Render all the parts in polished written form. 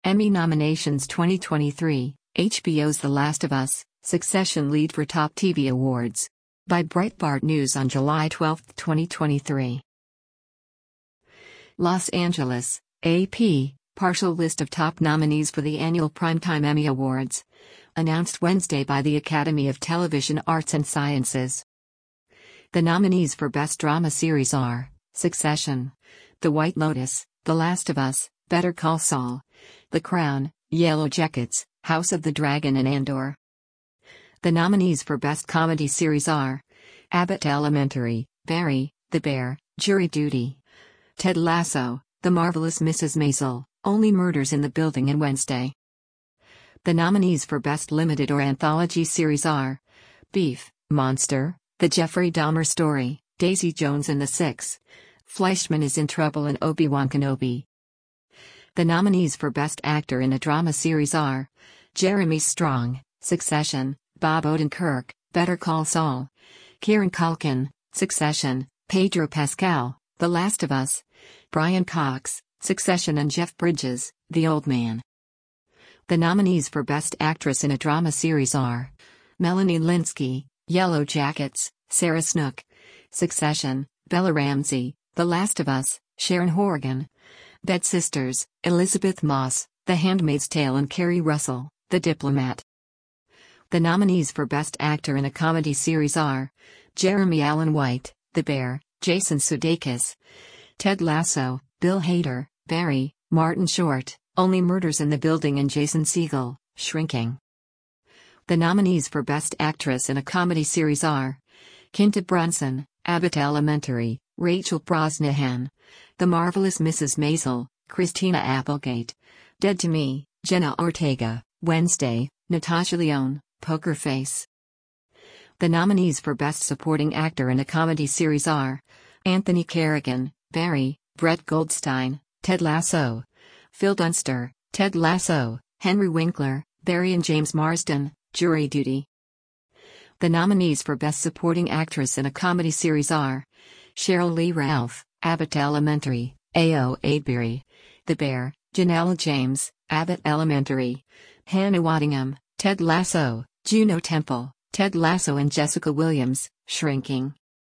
Emmy nominations 2023, HBO's The Last of Us, Succession lead for top TV awards. By Breitbart News on July 12, 2023. Los Angeles, AP, partial list of top nominees for the annual Primetime Emmy Awards. Announced Wednesday by the Academy of Television Arts and Sciences. The nominees for Best Drama Series are Succession, The White Lotus, The Last of Us, Better Call Saul, The Crown, Yellow Jackets, House of the Dragon and Andor. The nominees for Best Comedy Series are Abbott Elementary, Barry, The Bear, Jury Duty, Ted Lasso, The Marvelous Mrs. Maisel, Only Murders in the Building and Wednesday. The nominees for Best Limited or Anthology Series are Beef, Monster, The Jeffrey Dahmer Story, Daisy Jones and the Six, Fleischman is in Trouble and Obi-Wan Kenobi. The nominees for Best Actor in a Drama Series are Jeremy Strong, Succession, Bob Odenkirk, Better Call Saul, Kieran Culkin, Succession, Pedro Pascal, The Last of Us, Brian Cox, Succession and Jeff Bridges, The Old Man. The nominees for Best Actress in a Drama Series are Melanie Lynskey, Yellow Jackets, Sarah Snook, Succession, Bella Ramsey, The Last of Us, Sharon Horgan, Bed Sisters, Elizabeth Moss, The Handmaid's Tale and Kerry Russell, The Diplomat. The nominees for Best Actor in a Comedy Series are Jeremy Allen White, The Bear, Jason Sudeikis, Ted Lasso, Bill Hader, Barry, Martin Short, Only Murders in the Building and Jason Segel, Shrinking. The nominees for Best Actress in a Comedy Series are Quinta Brunson, Abbott Elementary, Rachel Brosnahan, The Marvelous Mrs. Maisel, Christina Applegate, Dead to Me, Jenna Ortega, Wednesday, Natasha Lyonne, Poker Face. The nominees for Best Supporting Actor in a Comedy Series are Anthony Carrigan, Barry, Brett Goldstein, Ted Lasso, Phil Dunster, Ted Lasso, Henry Winkler, Barry and James Marsden, Jury Duty. The nominees for Best Supporting Actress in a Comedy Series are Cheryl Lee Ralph, Abbott Elementary, Ayo Edebiri, The Bear, Janelle James, Abbott Elementary, Hannah Waddingham, Ted Lasso, Juno Temple, Ted Lasso and Jessica Williams, Shrinking.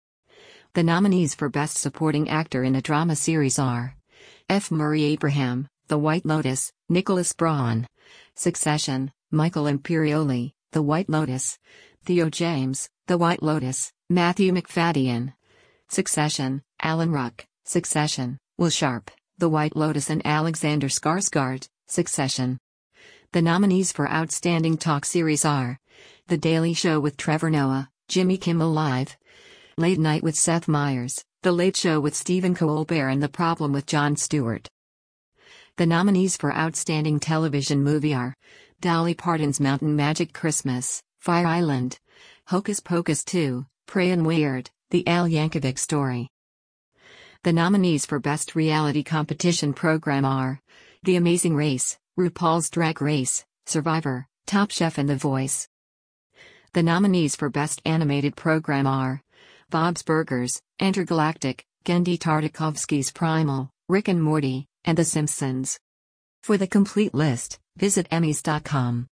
The nominees for Best Supporting Actor in a Drama Series are F. Murray Abraham, The White Lotus, Nicholas Braun, Succession, Michael Imperioli, The White Lotus, Theo James, The White Lotus, Matthew Macfadyen. Succession, Alan Ruck, Succession, Will Sharp, The White Lotus and Alexander Skarsgård, Succession. The nominees for Outstanding Talk Series are The Daily Show with Trevor Noah, Jimmy Kimmel Live, Late Night with Seth Meyers, The Late Show with Stephen Colbert and The Problem with Jon Stewart. The nominees for Outstanding Television Movie are Dolly Parton's Mountain Magic Christmas, Fire Island, Hocus Pocus 2, Prayin' Weird, The Al Yankovic Story. The nominees for Best Reality Competition Program are The Amazing Race, RuPaul's Drag Race, Survivor, Top Chef and The Voice. The nominees for Best Animated Program are Bob's Burgers, Intergalactic, Genndy Tartakovsky's Primal, Rick and Morty, and The Simpsons. For the complete list, visit Emmys.com.